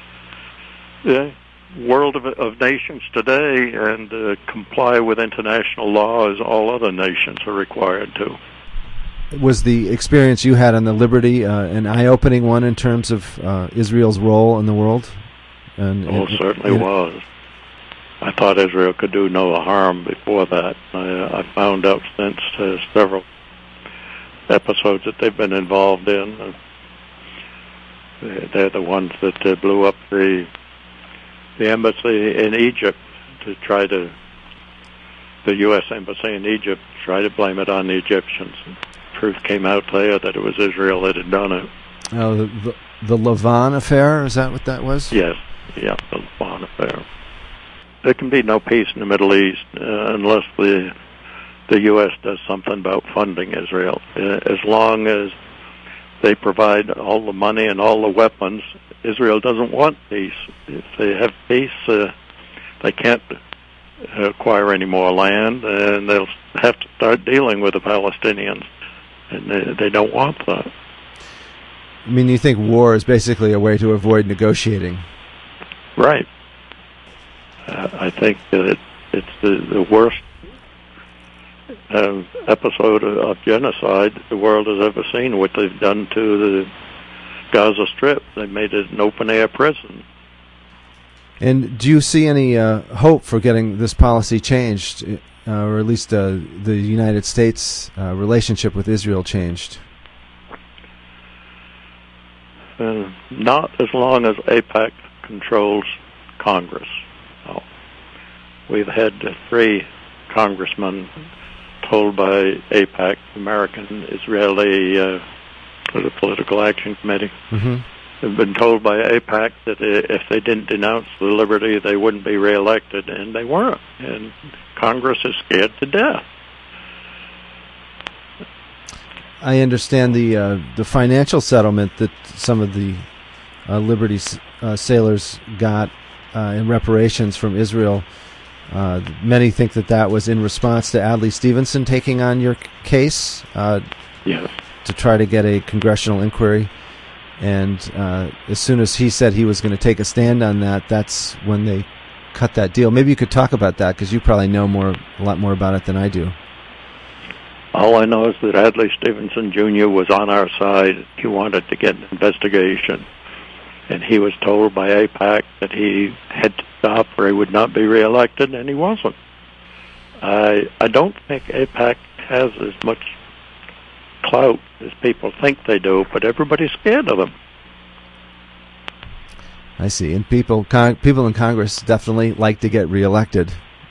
the world of, of nations today and uh, comply with international law as all other nations are required to. Was the experience you had on the Liberty uh, an eye-opening one in terms of uh, Israel's role in the world? And, oh, and, certainly and, was. I thought Israel could do no harm before that. I, I found out since uh, several episodes that they've been involved in. Uh, they're the ones that uh, blew up the the embassy in Egypt to try to, the U S embassy in Egypt, try to blame it on the Egyptians. And truth came out there that it was Israel that had done it. Oh, the, the, the Lavon affair, is that what that was? Yes, yeah, the Lavon affair. There can be no peace in the Middle East uh, unless the the U S does something about funding Israel. Uh, as long as they provide all the money and all the weapons, Israel doesn't want peace. If they have peace, uh, they can't acquire any more land, and they'll have to start dealing with the Palestinians, and they, they don't want that. I mean, you think war is basically a way to avoid negotiating? Right. Uh, I think that it, it's the, the worst Uh, episode of genocide the world has ever seen. What they've done to the Gaza Strip, they made it an open-air prison. And do you see any uh, hope for getting this policy changed, uh, or at least uh, the United States uh, relationship with Israel changed? Uh, not as long as AIPAC controls Congress. No. We've had uh, three congressmen told by AIPAC, American Israeli uh, Political Action Committee, mm-hmm. have been told by AIPAC that if they didn't denounce the Liberty, they wouldn't be reelected, and they weren't. And Congress is scared to death. I understand the uh, the financial settlement that some of the uh, Liberty uh, sailors got uh, in reparations from Israel. Uh, many think that that was in response to Adlai Stevenson taking on your case uh, yes. to try to get a congressional inquiry. And uh, as soon as he said he was going to take a stand on that, that's when they cut that deal. Maybe you could talk about that, because you probably know more, a lot more about it than I do. All I know is that Adlai Stevenson Junior was on our side. He wanted to get an investigation. And he was told by AIPAC that he had to stop or he would not be reelected, and he wasn't. I I don't think AIPAC has as much clout as people think they do, but everybody's scared of them. I see. And people con- people in Congress definitely like to get reelected.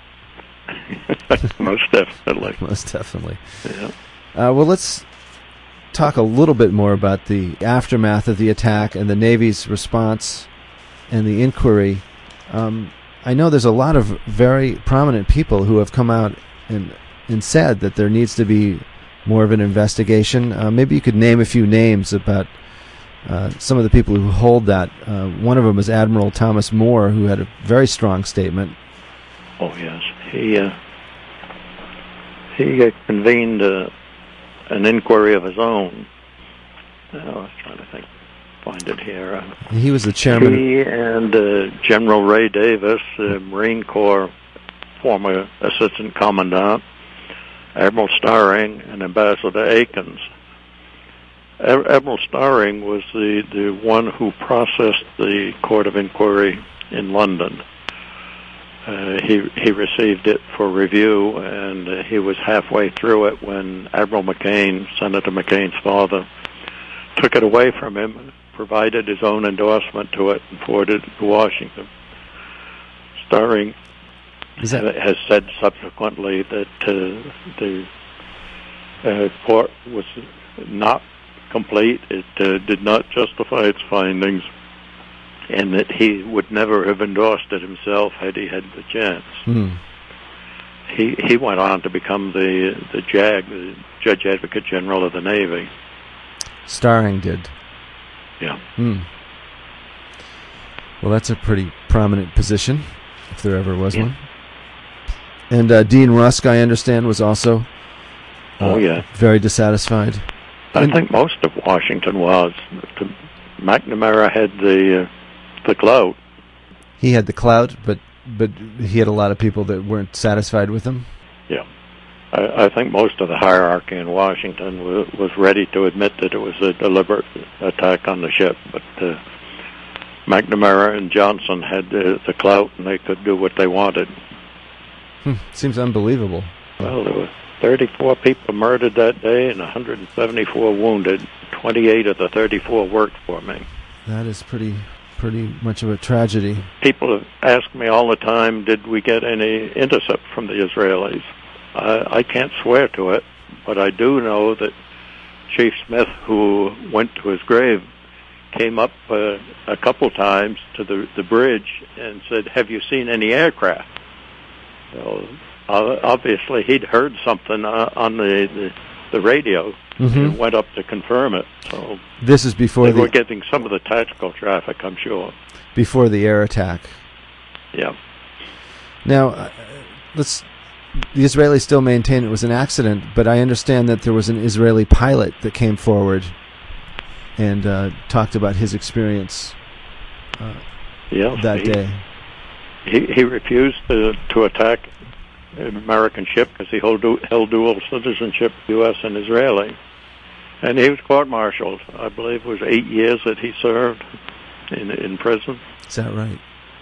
Most definitely. Most definitely. Yeah. Uh, well, let's talk a little bit more about the aftermath of the attack and the Navy's response and the inquiry. Um, I know there's a lot of very prominent people who have come out and and said that there needs to be more of an investigation. Uh, maybe you could name a few names about uh, some of the people who hold that. Uh, one of them is Admiral Thomas Moore, who had a very strong statement. Oh yes, he uh, he uh, convened uh, an inquiry of his own. Oh, I was trying to think. find it here. Uh, he was the chairman. He and uh, General Ray Davis, uh, Marine Corps former assistant commandant, Admiral Starring, and Ambassador Akins. Admiral Starring was the, the one who processed the Court of Inquiry in London. Uh, he he received it for review, and uh, he was halfway through it when Admiral McCain, Senator McCain's father, took it away from him, provided his own endorsement to it, and forwarded it to Washington. Starring that- has said subsequently that uh, the uh, court was not complete. It uh, did not justify its findings, and that he would never have endorsed it himself had he had the chance. Hmm. He he went on to become the the J A G, the Judge Advocate General of the Navy. Starring did. Yeah. Hmm. Well, that's a pretty prominent position, if there ever was Yeah. one. And uh, Dean Rusk, I understand, was also uh, Oh, yeah. very dissatisfied. I And- think most of Washington was. McNamara had the uh, the clout. He had the clout, but but he had a lot of people that weren't satisfied with him. Yeah. I, I think most of the hierarchy in Washington was, was ready to admit that it was a deliberate attack on the ship, but uh, McNamara and Johnson had the, the clout, and they could do what they wanted. Hmm. Seems unbelievable. Well, there were thirty-four people murdered that day and one hundred seventy-four wounded. twenty-eight of the thirty-four worked for me. That is pretty pretty much of a tragedy. People have asked me all the time, did we get any intercept from the Israelis? I, I can't swear to it, but I do know that Chief Smith, who went to his grave, came up uh, a couple times to the, the bridge and said, have you seen any aircraft? So, uh, obviously, he'd heard something uh, on the, the, the radio Mm-hmm. and went up to confirm it. So This is before they the were getting some of the tactical traffic, I'm sure. before the air attack. Yeah. Now, uh, let's. The Israelis still maintain it was an accident, but I understand that there was an Israeli pilot that came forward and uh, talked about his experience uh, Yeah. that he, day. He, he refused to, to attack an American ship because he held, du- held dual citizenship, U S and Israeli. And he was court-martialed. I believe it was eight years that he served in in prison. Is that right?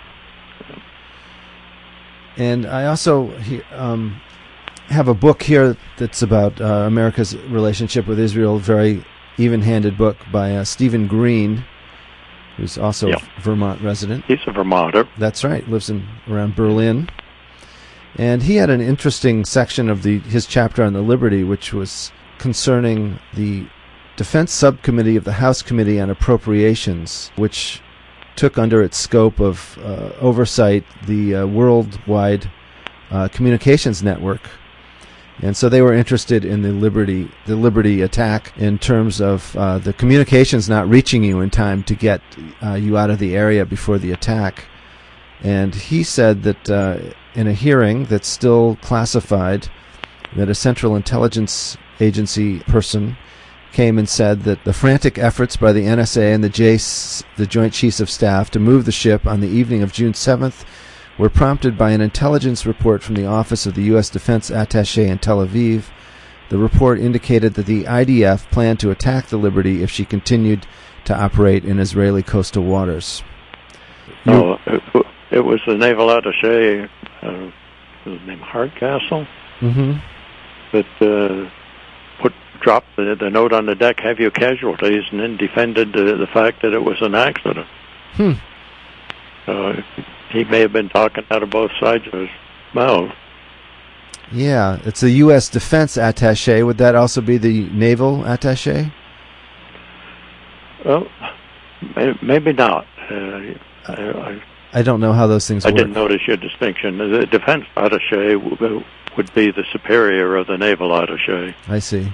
And I also he, um, have a book here that's about uh, America's relationship with Israel, a very even-handed book by uh, Stephen Green, who's also Yeah. a Vermont resident. He's a Vermonter. That's right, lives in around Berlin. And he had an interesting section of the his chapter on the Liberty, which was concerning the Defense Subcommittee of the House Committee on Appropriations, which took under its scope of uh, oversight the uh, worldwide uh, communications network. And so they were interested in the Liberty the Liberty attack in terms of uh, the communications not reaching you in time to get uh, you out of the area before the attack. And he said that uh, in a hearing that's still classified, that a Central Intelligence Agency person came and said that the frantic efforts by the N S A and the, J- the Joint Chiefs of Staff to move the ship on the evening of June seventh were prompted by an intelligence report from the Office of the U S Defense Attaché in Tel Aviv. The report indicated that the I D F planned to attack the Liberty if she continued to operate in Israeli coastal waters. No, it, it was the naval attaché, uh, his name Hardcastle, Mm-hmm. that uh, put dropped the, the note on the deck, have your casualties, and then defended the, the fact that it was an accident. Hmm. Uh, he may have been talking out of both sides of his mouth. Yeah, it's a U S Defense Attaché. Would that also be the Naval Attaché? Well, may, maybe not. Uh, I, I, I don't know how those things I work. didn't notice your distinction. The defense attaché w- would be the superior of the naval attaché. I see.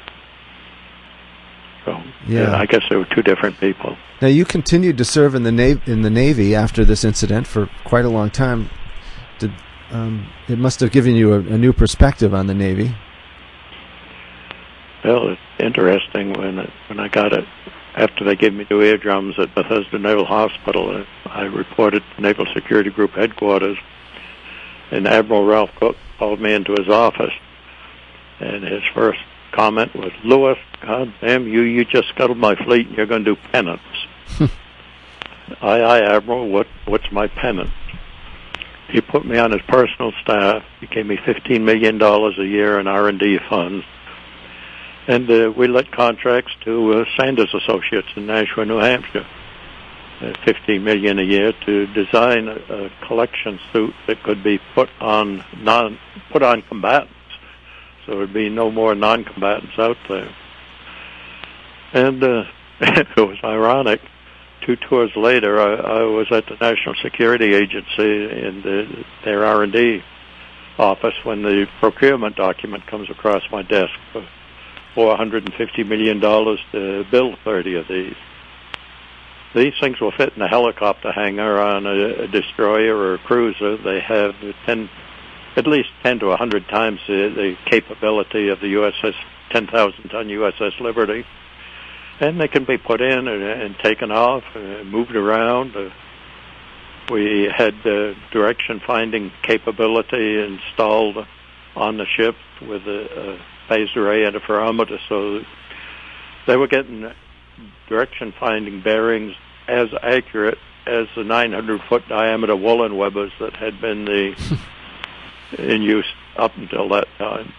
So, Yeah. yeah, I guess they were two different people. Now, you continued to serve in the Navy, in the Navy after this incident for quite a long time. Did um, it must have given you a, a new perspective on the Navy? Well, it's interesting when it, when I got it after they gave me new eardrums at Bethesda Naval Hospital, I reported to Naval Security Group headquarters, and Admiral Ralph Cook called me into his office, and his first comment was, "Lewis, God damn you, you just scuttled my fleet and you're going to do penance." Aye, aye, Admiral, what, what's my penance? He put me on his personal staff. He gave me fifteen million dollars a year in R and D funds. And uh, we let contracts to uh, Sanders Associates in Nashua, New Hampshire, uh, fifteen million dollars a year to design a, a collection suit that could be put on non put on combatants, so there'd be no more non-combatants out there. And uh, it was ironic. Two tours later, I, I was at the National Security Agency in the, their R and D office when the procurement document comes across my desk for four hundred fifty million dollars to build thirty of these. These things will fit in a helicopter hangar on a, a destroyer or a cruiser. They have ten, at least ten to one hundred times the, the capability of the U S S ten thousand ton U S S Liberty. And they can be put in and, and taken off, and moved around. Uh, we had uh, direction-finding capability installed on the ship with a, a phased array interferometer, so they were getting direction-finding bearings as accurate as the nine hundred foot diameter woolen webbers that had been the in use up until that time.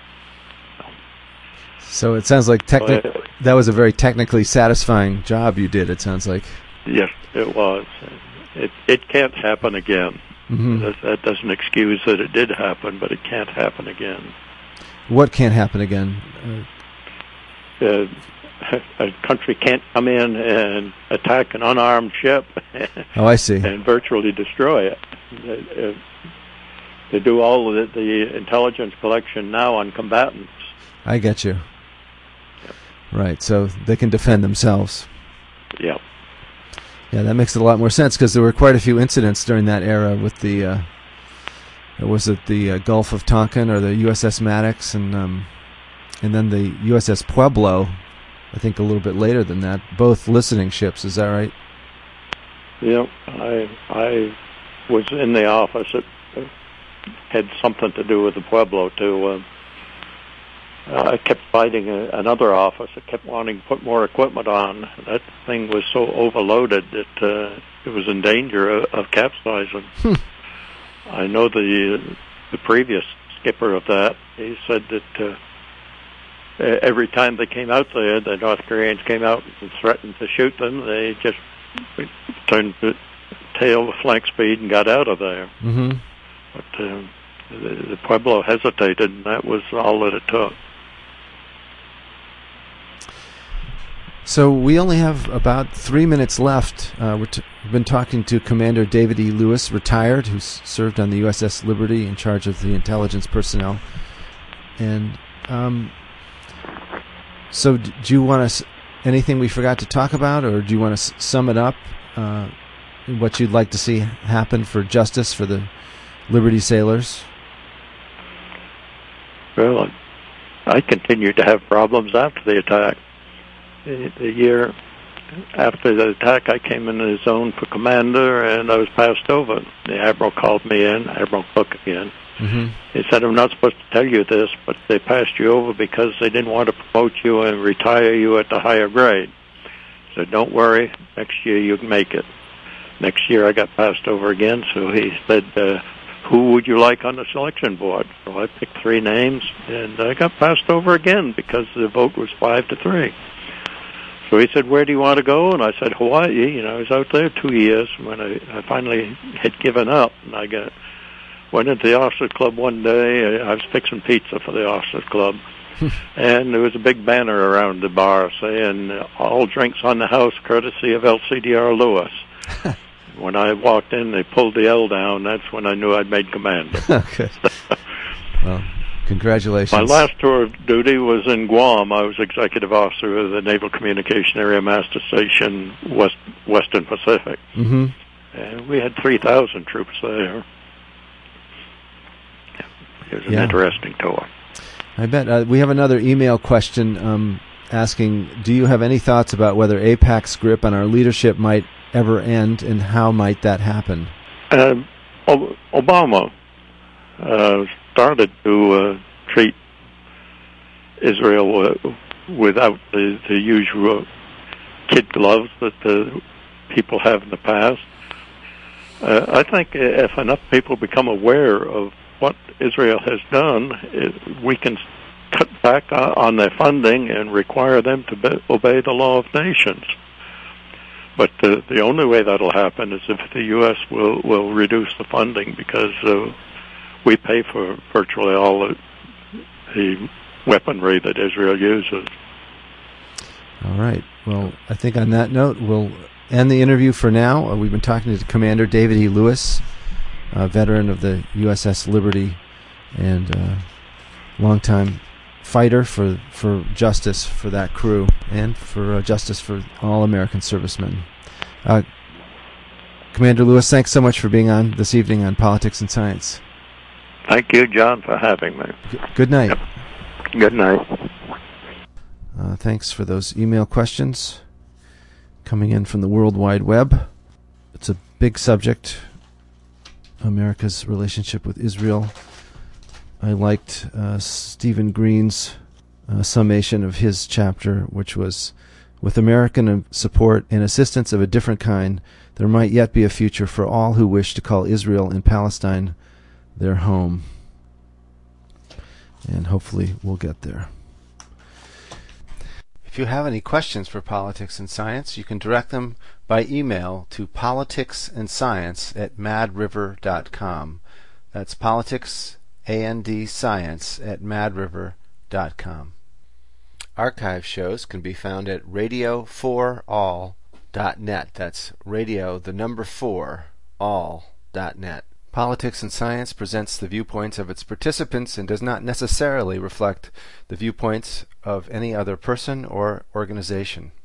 So it sounds like techni- uh, that was a very technically satisfying job you did, it sounds like. Yes, it was. It it can't happen again. Mm-hmm. That, that doesn't excuse that it did happen, but it can't happen again. What can't happen again? Uh, uh, a country can't come in and attack an unarmed ship oh, I see. and virtually destroy it. They, uh, they do all of the, the intelligence collection now on combatants. I get you. Right, so they can defend themselves. Yeah. Yeah, that makes a lot more sense because there were quite a few incidents during that era with the, uh, was it the uh, Gulf of Tonkin or the U S S Maddox and um, and then the U S S Pueblo, I think a little bit later than that, both listening ships, is that right? Yeah, I I was in the office. It had something to do with the Pueblo, too. Uh, Uh, I kept fighting a, another office that kept wanting to put more equipment on. That thing was so overloaded that uh, it was in danger of, of capsizing. Hmm. I know the the previous skipper of that, he said that uh, every time they came out there, the North Koreans came out and threatened to shoot them, they just turned the tail to flank speed and got out of there. Mm-hmm. But uh, the, the Pueblo hesitated, and that was all that it took. So we only have about three minutes left. Uh, we're t- we've been talking to Commander David E. Lewis, retired, who's served on the U S S Liberty in charge of the intelligence personnel. And um, so d- do you want to, s- anything we forgot to talk about, or do you want to s- sum it up, uh, what you'd like to see happen for justice for the Liberty sailors? Well, I continued to have problems after the attack. The, the year after the attack, I came into the zone for commander, and I was passed over. The admiral called me in, Admiral Cook again. Mm-hmm. He said, "I'm not supposed to tell you this, but they passed you over because they didn't want to promote you and retire you at the higher grade." He said, "Don't worry, next year you can make it." Next year I got passed over again, so he said, uh, "Who would you like on the selection board?" So I picked three names, and I got passed over again because the vote was five to three. So he said, "Where do you want to go?" And I said, "Hawaii." You know, I was out there two years when I, I finally had given up. And I got went into the officers club one day. I was fixing pizza for the officers club. And there was a big banner around the bar saying, "All drinks on the house, courtesy of L C D R Lewis." When I walked in, they pulled the L down. That's when I knew I'd made commander. Good. Well, congratulations. My last tour of duty was in Guam. I was executive officer of the Naval Communication Area Master Station, West Western Pacific. Mm-hmm. And we had three thousand troops there. It was an yeah. interesting tour. I bet. Uh, we have another email question. Um, asking, do you have any thoughts about whether AIPAC's grip on our leadership might ever end, and how might that happen? Uh, Obama uh, started to uh, treat Israel uh, without the, the usual kid gloves that the people have in the past. Uh, I think if enough people become aware of what Israel has done, it, we can cut back on their funding and require them to be, obey the law of nations. But uh, the only way that'll happen is if the U S will, will reduce the funding, because uh, we pay for virtually all the, the weaponry that Israel uses. All right. Well, I think on that note, we'll end the interview for now. Uh, we've been talking to Commander David E. Lewis, a veteran of the U S S Liberty and uh, longtime fighter for, for justice for that crew and for uh, justice for all American servicemen. Uh, Commander Lewis, thanks so much for being on this evening on Politics and Science. Thank you, John, for having me. G- good night. Yep. Good night. Uh, thanks for those email questions coming in from the World Wide Web. It's a big subject, America's relationship with Israel. I liked uh, Stephen Green's uh, summation of his chapter, which was, with American support and assistance of a different kind, there might yet be a future for all who wish to call Israel and Palestine their home. And hopefully we'll get there. If you have any questions for Politics and Science, you can direct them by email to politicsandscience at madriver dot com. That's politics, A N D, science at madriver dot com. Archive shows can be found at radio for all dot net. That's radio, the number four, all dot net. Politics and Science presents the viewpoints of its participants and does not necessarily reflect the viewpoints of any other person or organization.